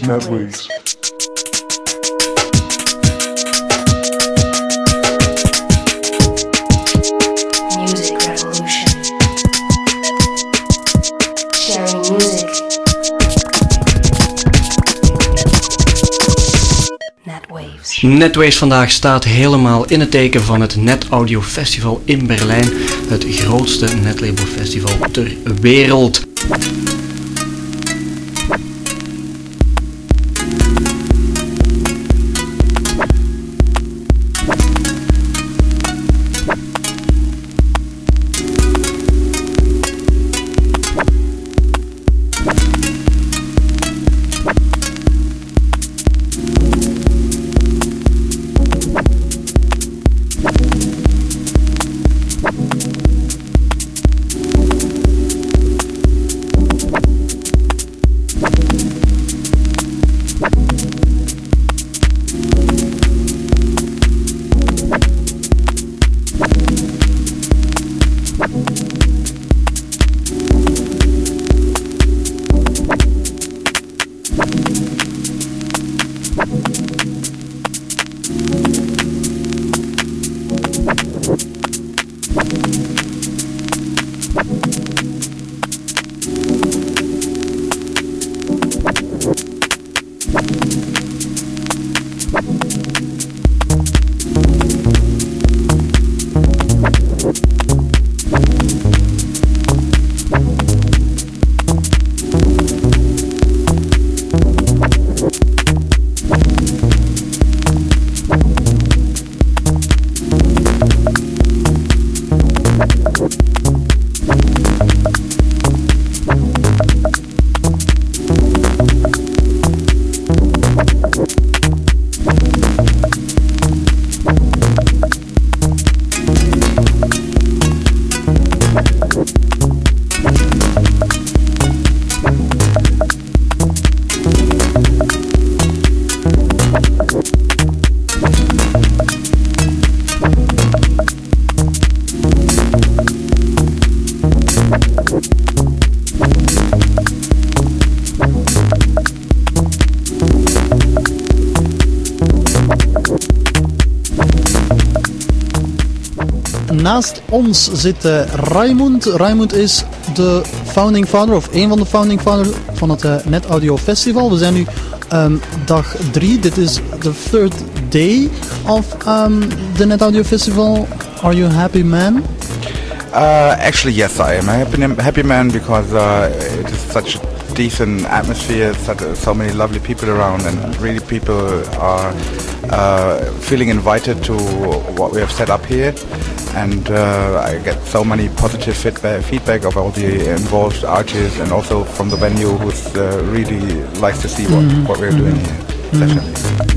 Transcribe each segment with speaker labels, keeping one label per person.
Speaker 1: Netwaves.
Speaker 2: Music revolution. Sharing music. Netwaves.
Speaker 3: Netwaves vandaag staat helemaal in het teken van het Net Audio Festival in Berlijn. Het grootste netlabel festival ter wereld.
Speaker 4: Naast ons zit Raimund. Raimund is de founding father, of een van de founding fathers van het Net Audio Festival. We zijn nu dag 3. Dit is the third day of the Net Audio Festival. Are you a happy man?
Speaker 5: Actually, yes, I am a happy man because it is such a decent atmosphere, so many lovely people around, and really people are feeling invited to what we have set up here. And I get so many positive feedback of all the involved artists, and also from the venue, who really likes to see what we're doing here. Definitely.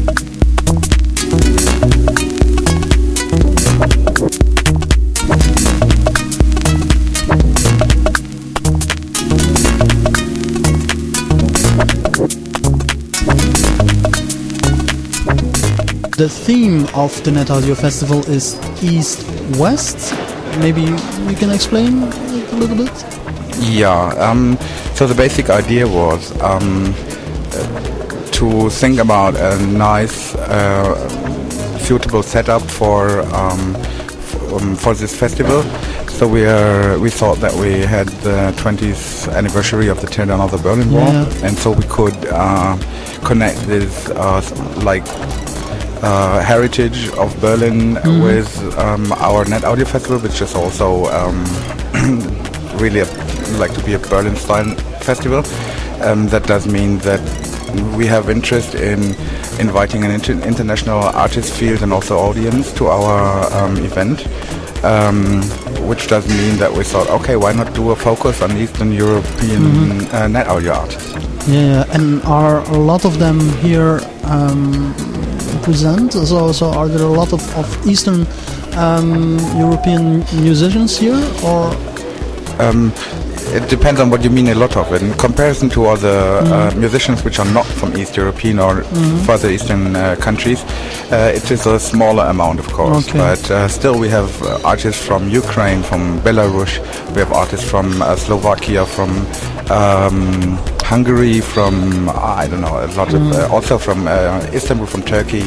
Speaker 4: The theme of the Net Audio Festival is East-West. Maybe you can explain it a little bit?
Speaker 5: Yeah, so the basic idea was to think about a nice, suitable setup for this festival. So we thought that we had the 20th anniversary of the tear down of the Berlin Wall, and so we could connect this heritage of Berlin with our Net Audio Festival, which is also really like to be a Berlin-style festival. That does mean that we have interest in inviting an international artist field and also audience to our event, which does mean that we thought, okay, why not do a focus on Eastern European net audio artists?
Speaker 4: Yeah, and are a lot of them here present? So are there a lot of Eastern European musicians here, or?
Speaker 5: It depends on what you mean a lot of. In comparison to other musicians which are not from East European or further Eastern countries, it is a smaller amount, of course. Okay. But still we have artists from Ukraine, from Belarus, we have artists from Slovakia, from Hungary, from I don't know, a lot of also from Istanbul, from Turkey,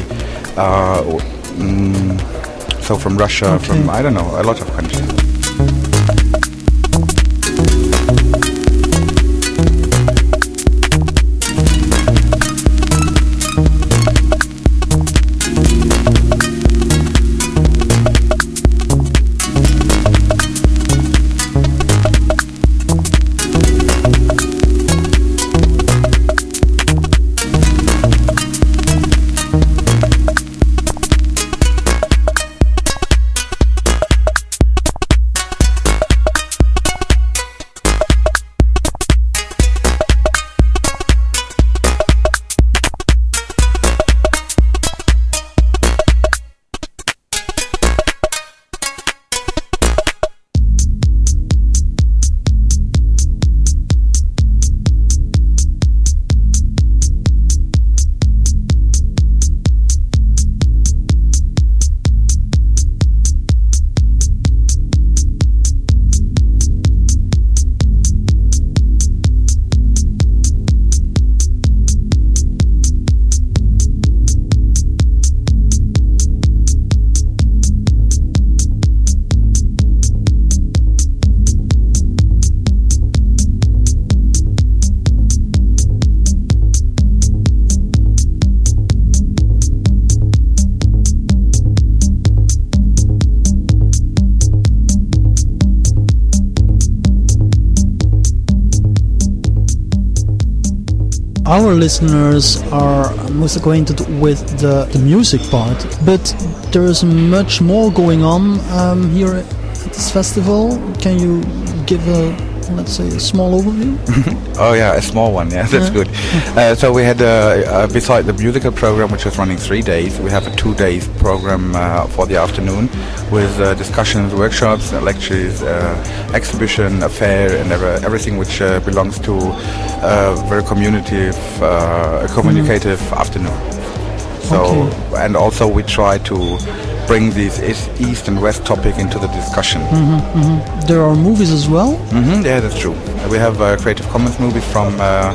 Speaker 5: so from Russia, from I don't know, a lot of countries.
Speaker 4: Our listeners are most acquainted with the music part, but there is much more going on here at this festival. Can you give let's say, a small overview?
Speaker 5: Oh yeah, a small one. Yeah, that's good. So we had, beside the musical program, which was running 3 days, we have a 2 days program for the afternoon with discussions, workshops, lectures, exhibition, a fair, and everything which belongs to a very communicative afternoon. So, and also we try to bring this East and West topic into the discussion.
Speaker 4: There are movies as well?
Speaker 5: Yeah, that's true. We have Creative Commons movies from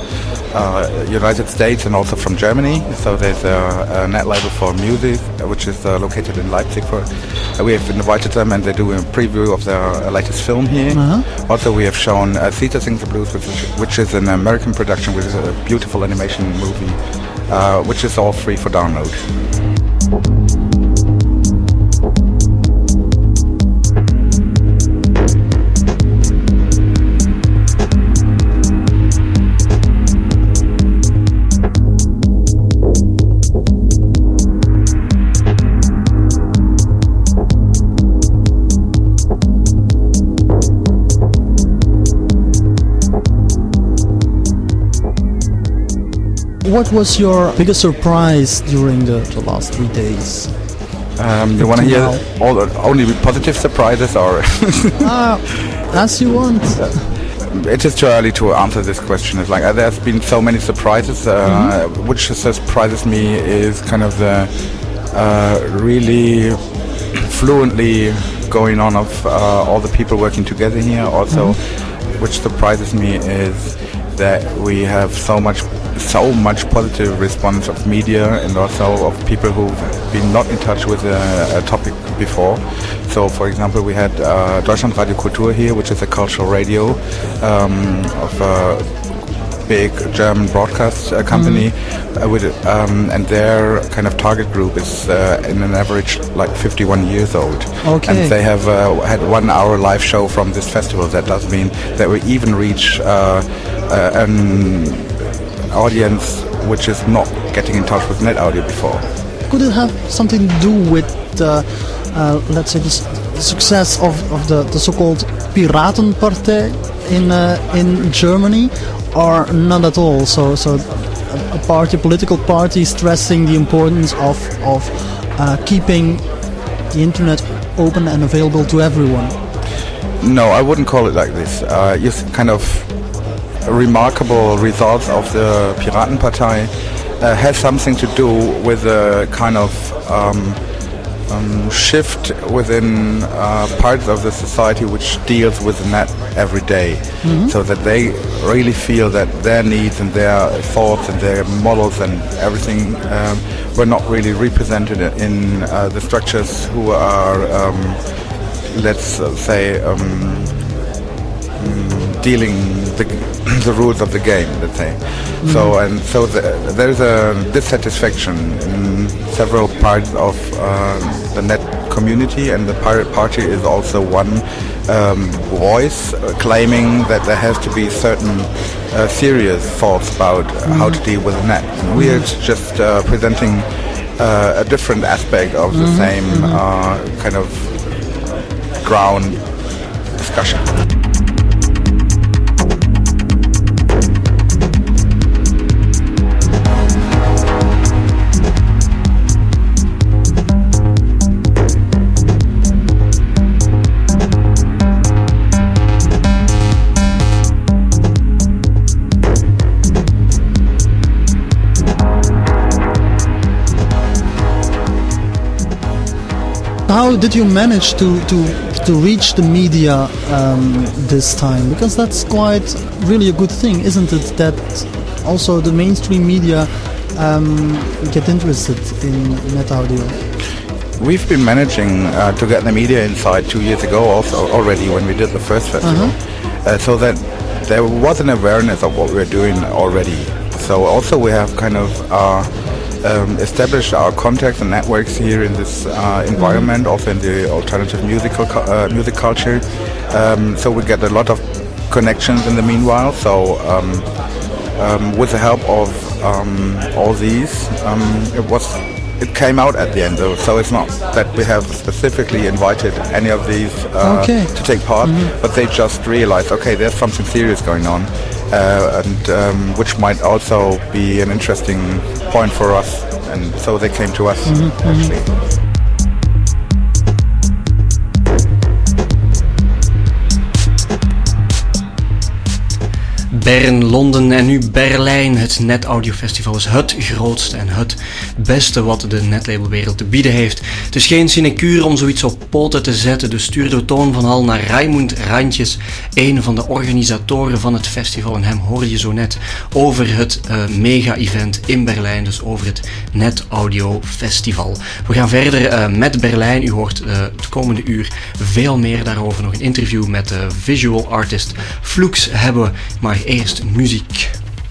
Speaker 5: United States and also from Germany. So there's a net label for music, which is located in Leipzig. We have invited them, and they do a preview of their latest film here. Also, we have shown Caesar Sings the Blues, which is an American production, which is a beautiful animation movie, which is all free for download.
Speaker 4: What was your biggest surprise during the last 3 days?
Speaker 5: You want to hear only positive surprises, or?
Speaker 4: As you want.
Speaker 5: It is too early to answer this question. It's like there's been so many surprises. Which surprises me is kind of the really fluently going on of all the people working together here. Also, which surprises me is that we have so much positive response of media and also of people who've been not in touch with a topic before. So, for example, we had Deutschlandradio Kultur here, which is a cultural radio of a big German broadcast company, and their kind of target group is in an average like 51 years old. And they have had 1 hour live show from this festival. That does mean that we even reach an audience which is not getting in touch with net audio before.
Speaker 4: Could it have something to do with let's say the success of the so-called Piratenpartei in Germany, or not at all? So a political party stressing the importance of keeping the internet open and available to everyone?
Speaker 5: No, I wouldn't call it like this. Just kind of remarkable results of the Piratenpartei have something to do with a kind of shift within parts of the society which deals with the net every day, so that they really feel that their needs and their thoughts and their models and everything were not really represented in the structures who are, let's say, dealing the rules of the game, let's say. So there's a dissatisfaction in several parts of the net community, and the Pirate Party is also one voice claiming that there has to be certain serious thoughts about how to deal with the net. And we are just presenting a different aspect of the same kind of ground discussion.
Speaker 4: How did you manage to reach the media this time? Because that's quite really a good thing, isn't it? That also the mainstream media get interested in net audio.
Speaker 5: We've been managing to get the media inside 2 years ago also already when we did the first festival, so that there was an awareness of what we're doing already. So also we have kind of established our contacts and networks here in this environment, also in the alternative music culture. So we get a lot of connections in the meanwhile. So with the help of all these, it came out at the end. So it's not that we have specifically invited any of these to take part, but they just realized, okay, there's something serious going on. And which might also be an interesting point for us, and so they came to us actually.
Speaker 3: Bern, Londen en nu Berlijn. Het Net Audio Festival is het grootste en het beste wat de netlabelwereld te bieden heeft. Het is geen sinecure om zoiets op poten te zetten, dus stuurde we Toon van Hal naar Raimund Rantjes, een van de organisatoren van het festival. En hem hoorde je zo net over het mega-event in Berlijn, dus over het Net Audio Festival. We gaan verder met Berlijn. U hoort het komende uur veel meer daarover. Nog een interview met de visual artist Flux hebben we, maar eerst muziek.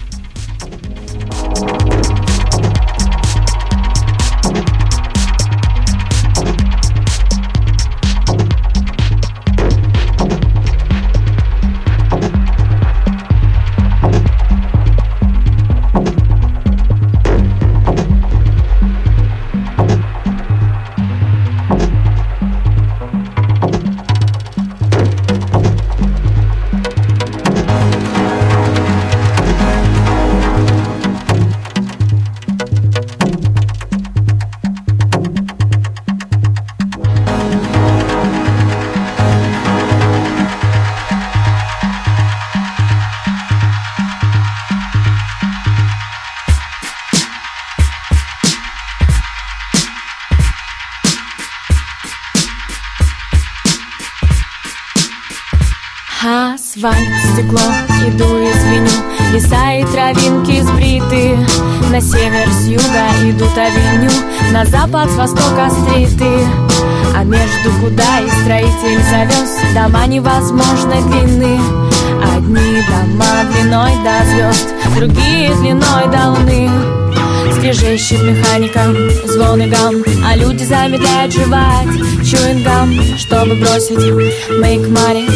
Speaker 1: Асфальт, стекло, иду и звеню. Леса и травинки сбриты. На север с юга идут авеню, на запад с востока стриты. А между куда и строитель завез дома невозможной длины. Одни дома длиной до звезд, другие длиной до луны. Скрежещет механика, звон и гам, а люди замедляют жевать чуингам, чтобы бросить make money.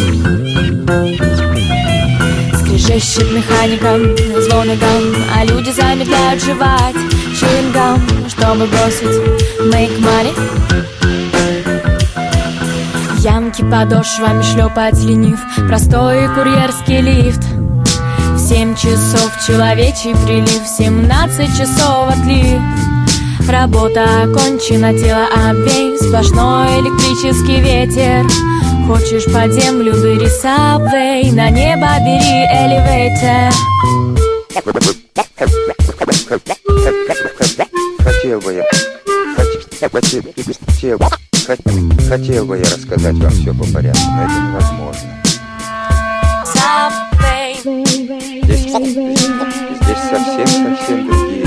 Speaker 1: Скрежещет механика, звон и гам, а люди замедляют жевать чуингам, чтобы бросить make money. Ямки подошвами шлепать ленив, простой курьерский лифт. В 7 часов человечий прилив, 17 часов отлив. Работа окончена, тело обвей, сплошной электрический ветер. Хочешь под землю, бери сабвей, на небо бери элевейтер.
Speaker 6: Хотел бы я рассказать вам все по порядку, но это невозможно. Здесь совсем другие.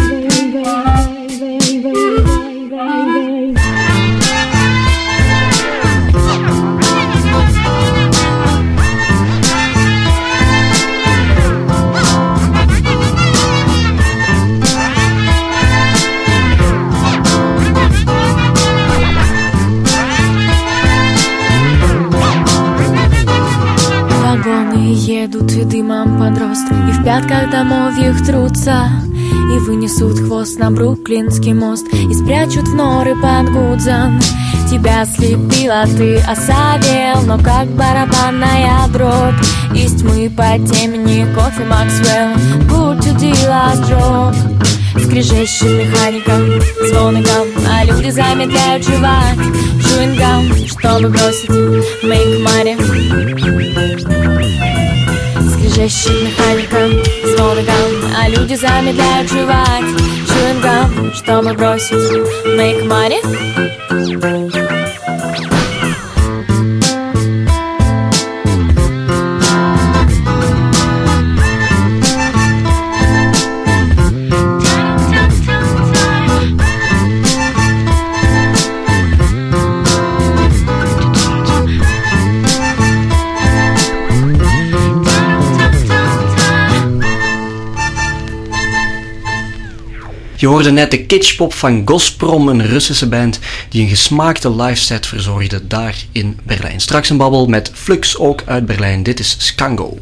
Speaker 1: Вагоны едут и дымом подростки, и в пятках домов их трутся, и вынесут хвост на Бруклинский мост, и спрячут в норы под Гудзон. Тебя слепила, ты осавел, но как барабанная дробь. Из тьмы под темени кофе Максвелл, put to the last drop. Скрежещет механиком, звонком, а люди замедляют жевать чуингам, чтобы бросить make money. Скрежещет механиком, звонком, а люди замедляют жевать чуингам, чтобы бросить make money.
Speaker 3: Je hoorde net de kitschpop van Gazprom, een Russische band die een gesmaakte liveset verzorgde daar in Berlijn. Straks een babbel met Flux, ook uit Berlijn. Dit is Skango.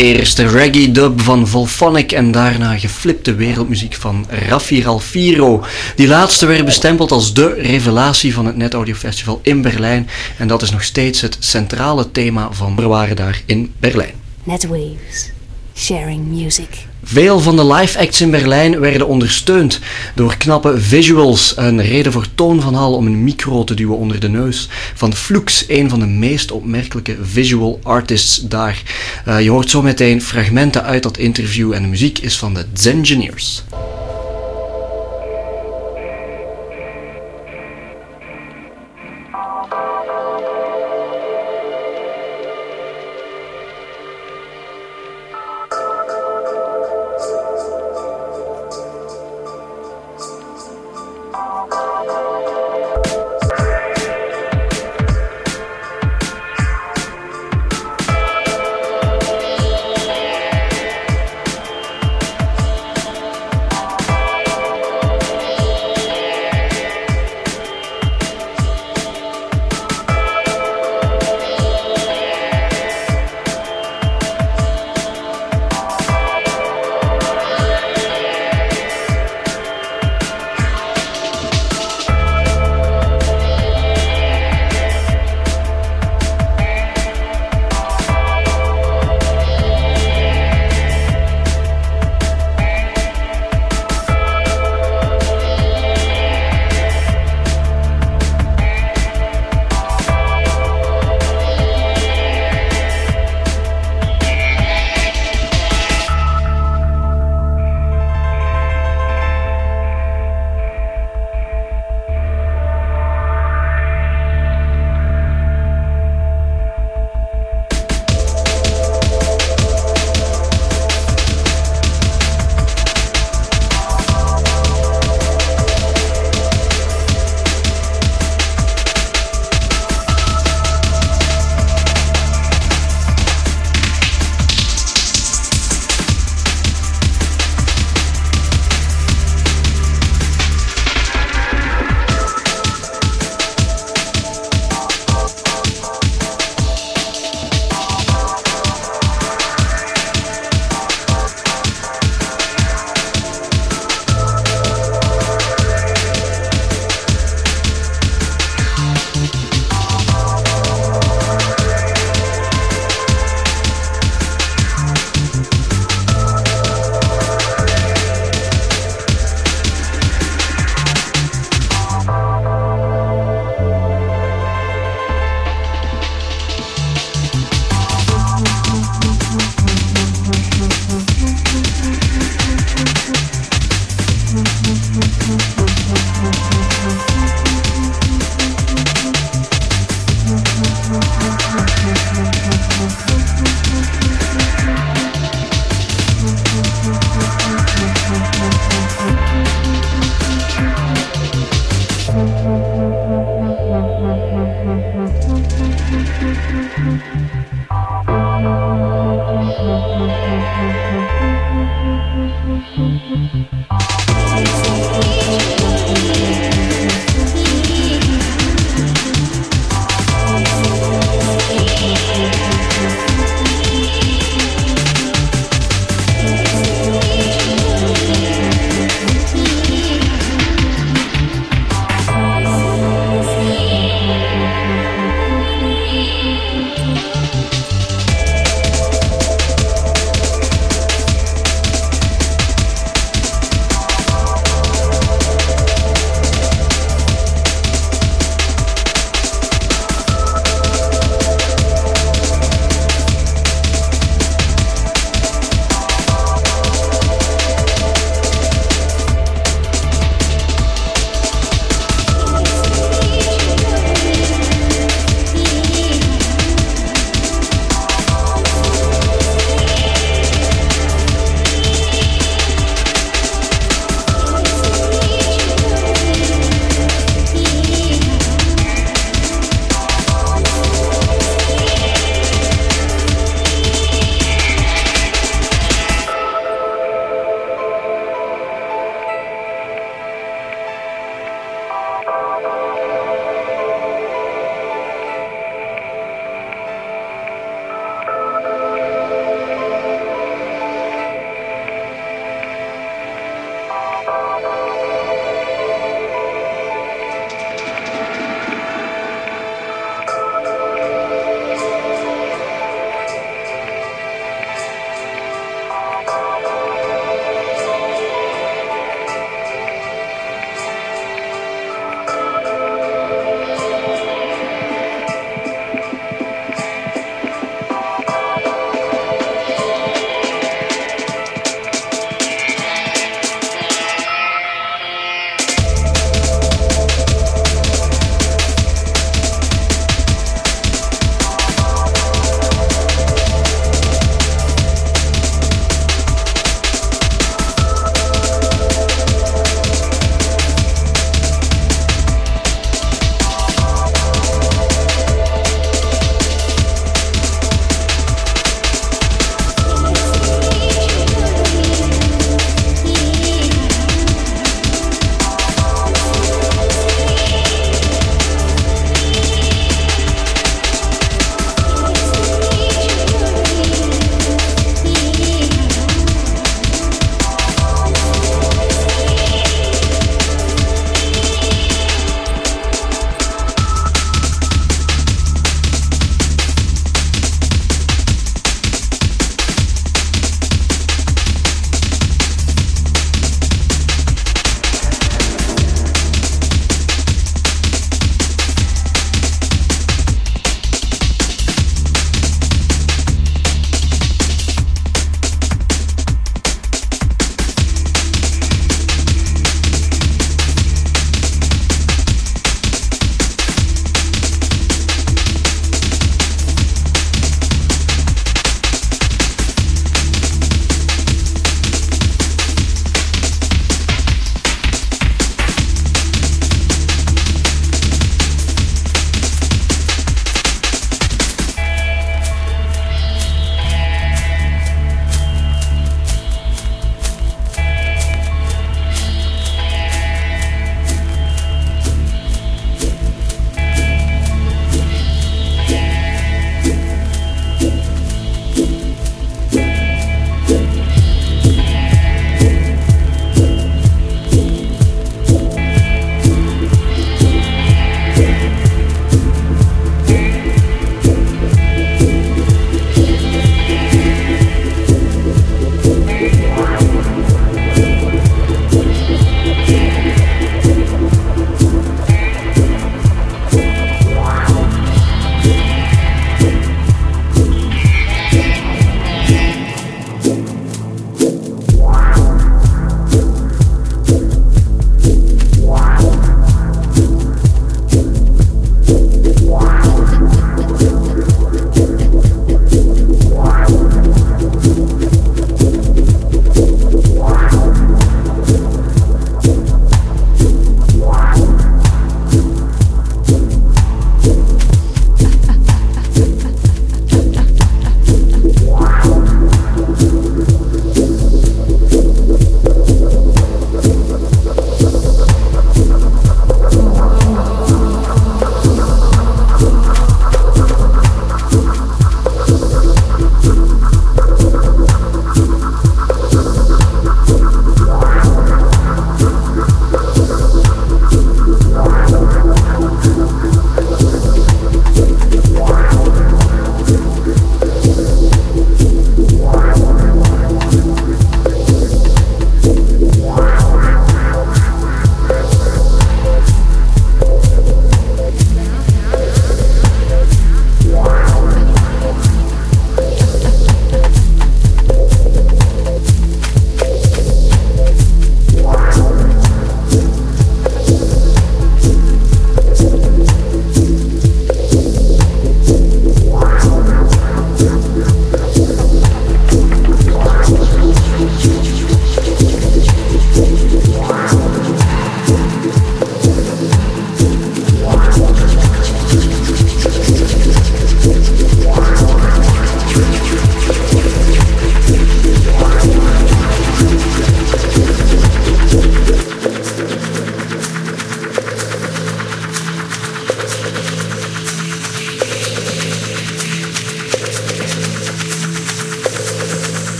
Speaker 3: Eerst de reggae dub van Volphonic en daarna geflipte wereldmuziek van Raffi Ralfiro. Die laatste werd bestempeld als de revelatie van het Net Audio Festival in Berlijn en dat is nog steeds het centrale thema van We waren daar in Berlijn.
Speaker 2: Netwaves. Sharing music.
Speaker 3: Veel van de live acts in Berlijn werden ondersteund door knappe visuals. Een reden voor Toon van Hal om een micro te duwen onder de neus van Flux, een van de meest opmerkelijke visual artists daar. Je hoort zo meteen fragmenten uit dat interview en de muziek is van de Zengineers.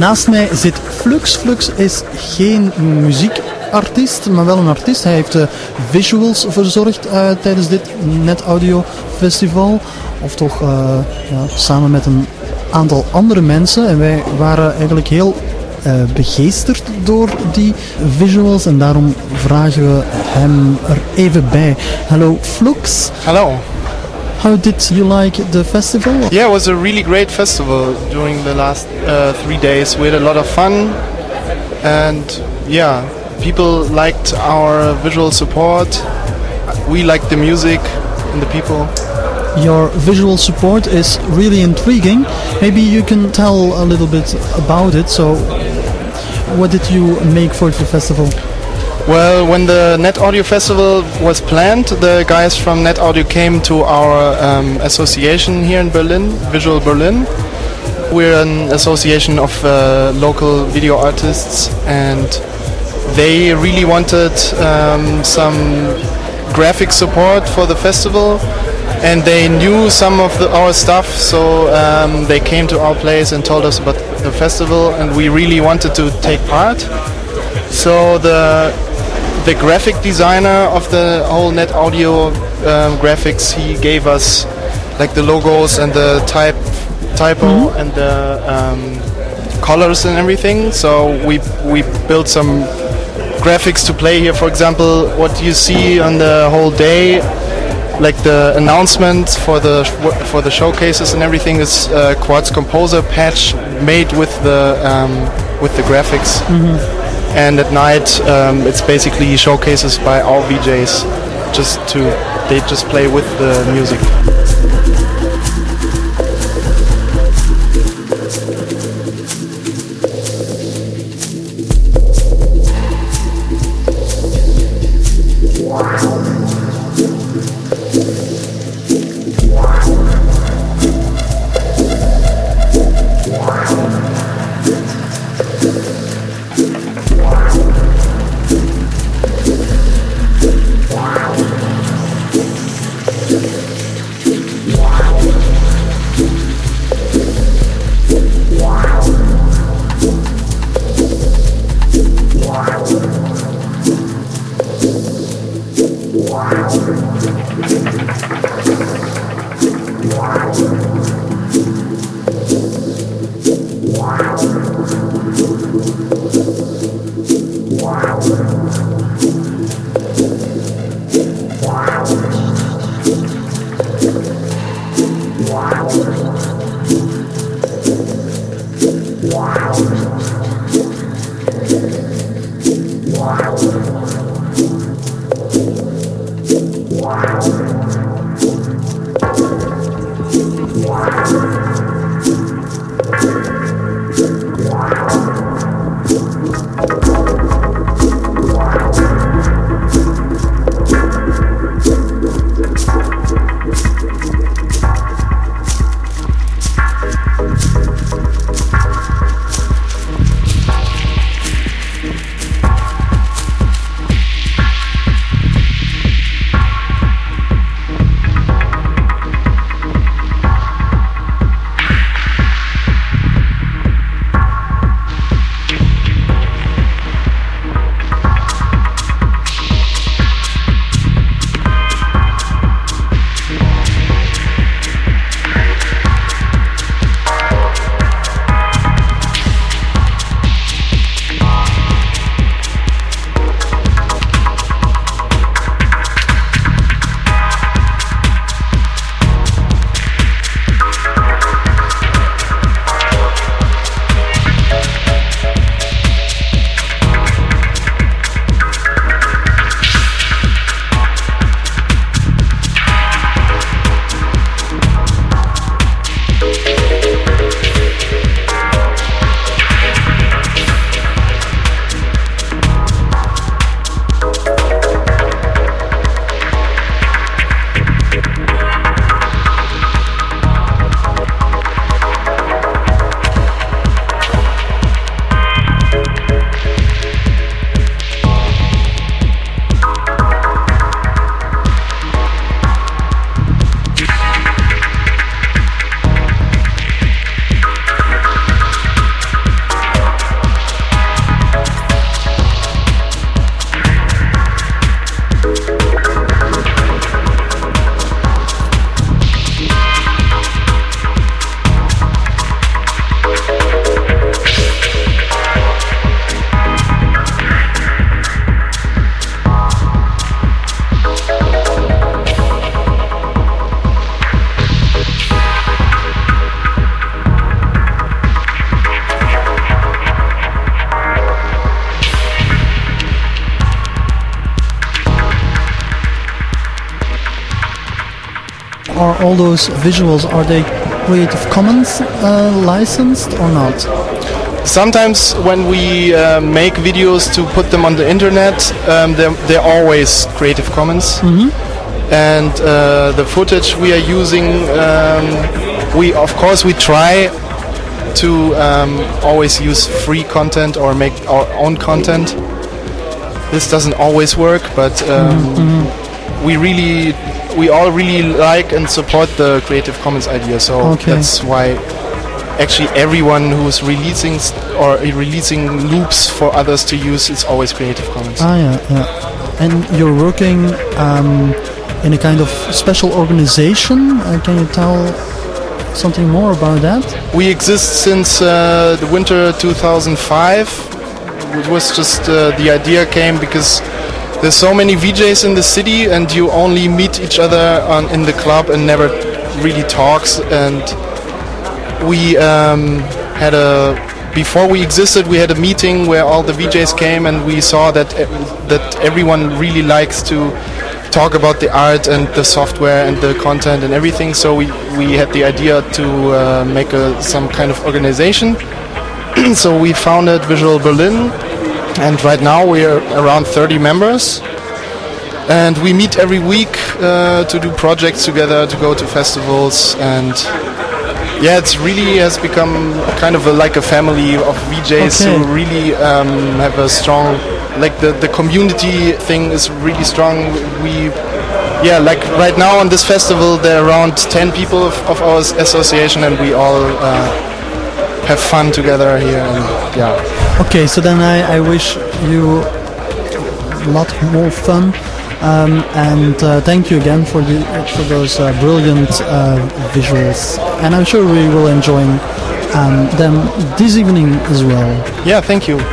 Speaker 4: Naast mij zit Flux. Flux is geen muziekartiest, maar wel een artiest. Hij heeft visuals verzorgd tijdens dit Net Audio Festival. Of toch samen met een aantal andere mensen. En wij waren eigenlijk heel begeesterd door die visuals. En daarom vragen we hem er even bij. Hallo Flux.
Speaker 7: Hello.
Speaker 4: How did you like the festival?
Speaker 7: Yeah, it was a really great festival during the last 3 days. We had a lot of fun, and yeah, people liked our visual support. We liked the music and the people.
Speaker 4: Your visual support is really intriguing. Maybe you can tell a little bit about it. So, what did you make for the festival?
Speaker 7: Well, when the Net Audio Festival was planned, the guys from Net Audio came to our association here in Berlin, Visual Berlin. We're an association of local video artists, and they really wanted some graphic support for the festival, and they knew some of our stuff, so they came to our place and told us about the festival, and we really wanted to take part. So the graphic designer of the whole Net Audio graphics, he gave us like the logos and the typo and the colors and everything. So we built some graphics to play here. For example, what you see on the whole day, like the announcement for the showcases and everything, is Quartz Composer patch made with the graphics. And at night, it's basically showcases by our VJs. They just play with the music.
Speaker 4: are all those visuals, are they Creative Commons licensed or not?
Speaker 7: Sometimes when we make videos to put them on the internet, they're always Creative Commons. And the footage we are using, we try to always use free content or make our own content. This doesn't always work, but we all really like and support the Creative Commons idea. So that's why actually everyone who's releasing loops for others to use is always Creative Commons.
Speaker 4: Yeah. And you're working in a kind of special organization. Can you tell something more about that?
Speaker 7: We exist since the winter 2005. It was just the idea came because there's so many VJs in the city, and you only meet each other in the club and never really talks. And we before we existed, we had a meeting where all the VJs came, and we saw that everyone really likes to talk about the art and the software and the content and everything. So we had the idea to make some kind of organization. So we founded Visual Berlin, and right now we are around 30 members. And we meet every week to do projects together, to go to festivals, and yeah, it's really has become kind of like a family of VJs who really have a strong, like the community thing is really strong. Like right now on this festival there are around 10 people of our association, and we all have fun together here. And
Speaker 4: Okay, so then I wish you a lot more fun. And thank you again for those brilliant visuals, and I'm sure we will enjoy them this evening as well.
Speaker 7: Yeah, thank you.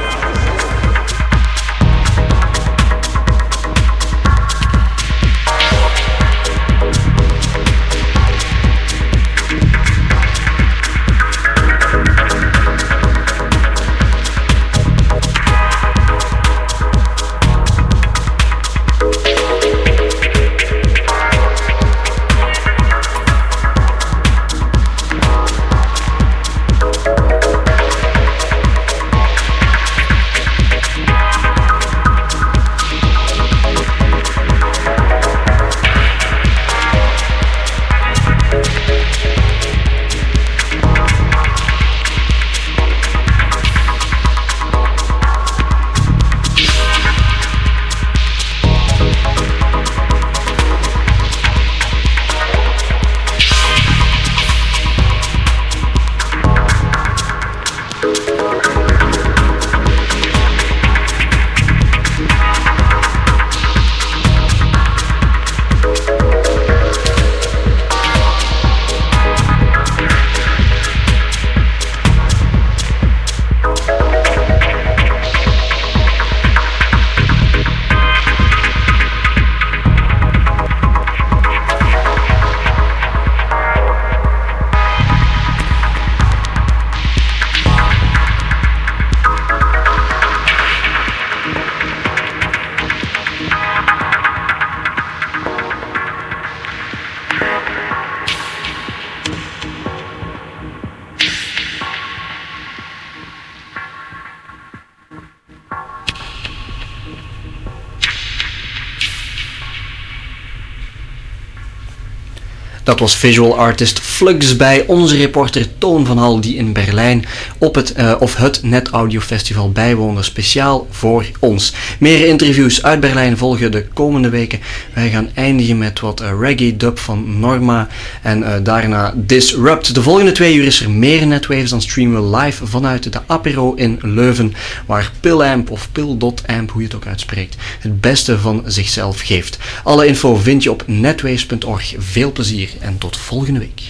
Speaker 3: Dat was visual artist Flux bij onze reporter Toon van Hal, die in Berlijn op het Net Audio Festival bijwoonde, speciaal voor ons. Meer interviews uit Berlijn volgen de komende weken. Wij gaan eindigen met wat reggae dub van Norma en daarna Disrupt. De volgende 2 uur is er meer Netwaves, dan streamen we live vanuit de Apero in Leuven, waar Pillamp of Pil.amp, hoe je het ook uitspreekt, het beste van zichzelf geeft. Alle info vind je op netwaves.org. Veel plezier en tot volgende week.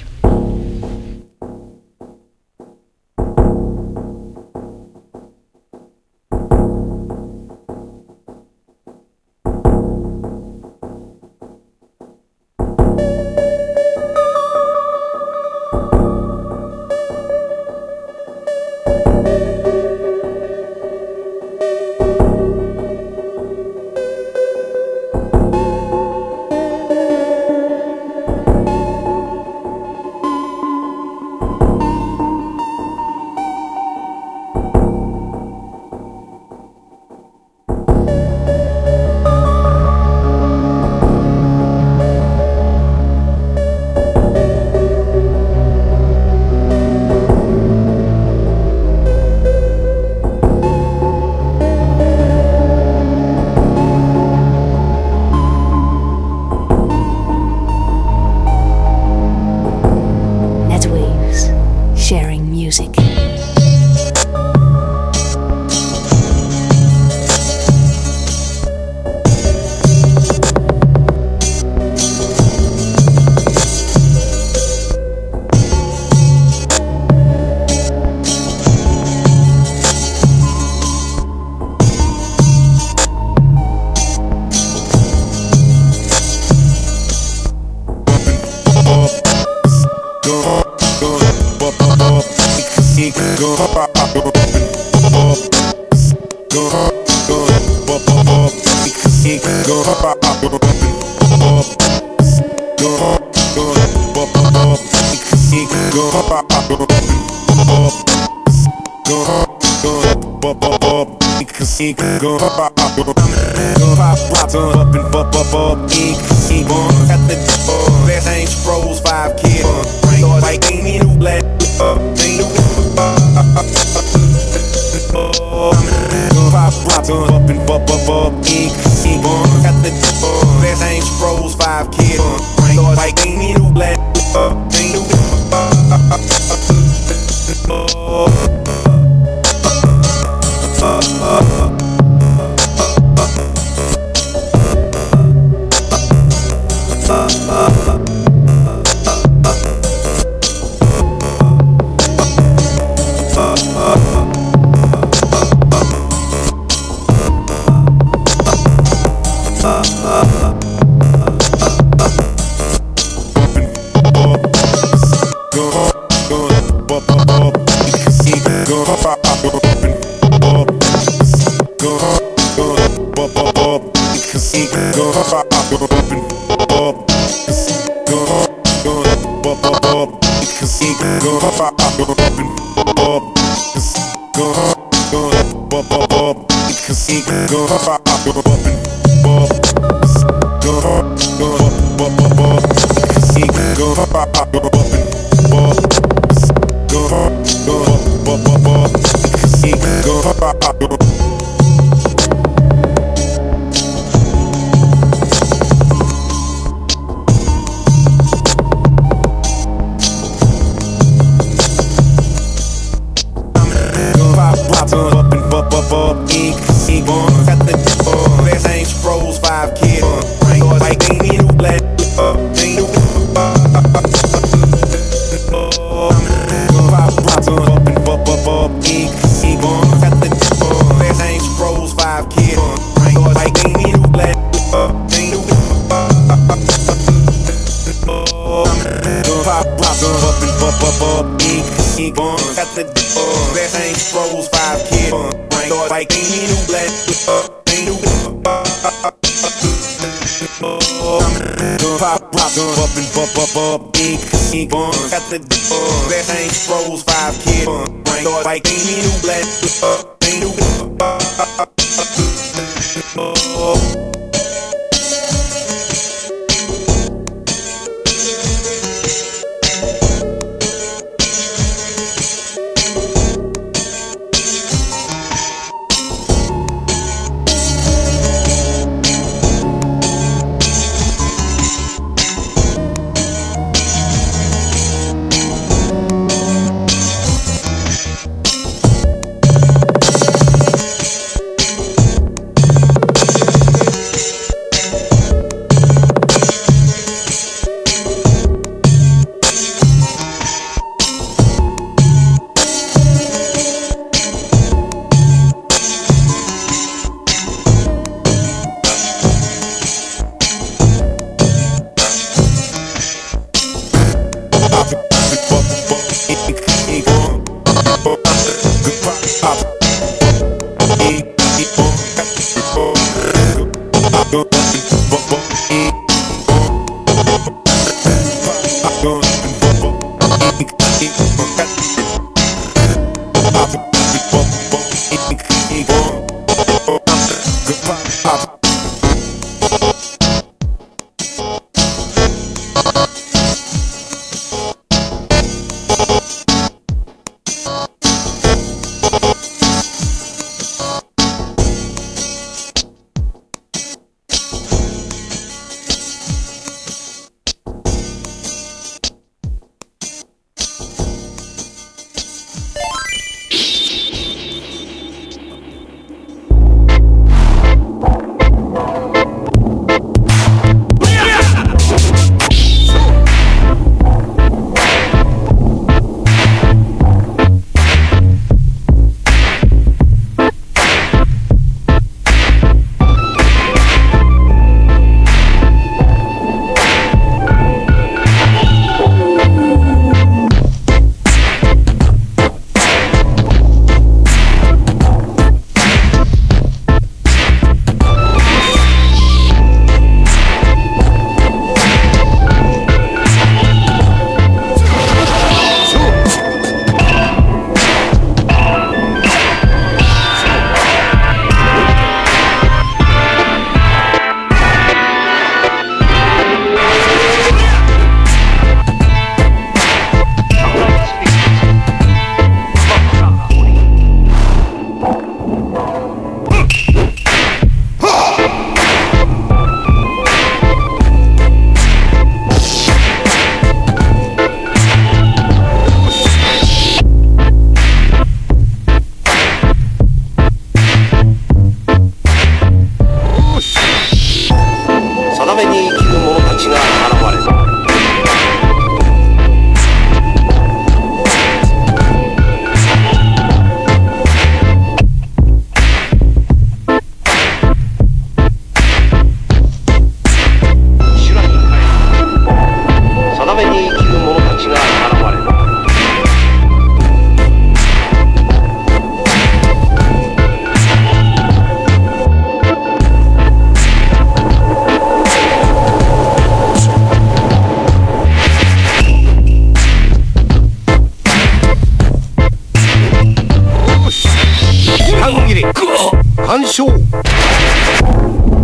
Speaker 8: 半切れ完勝。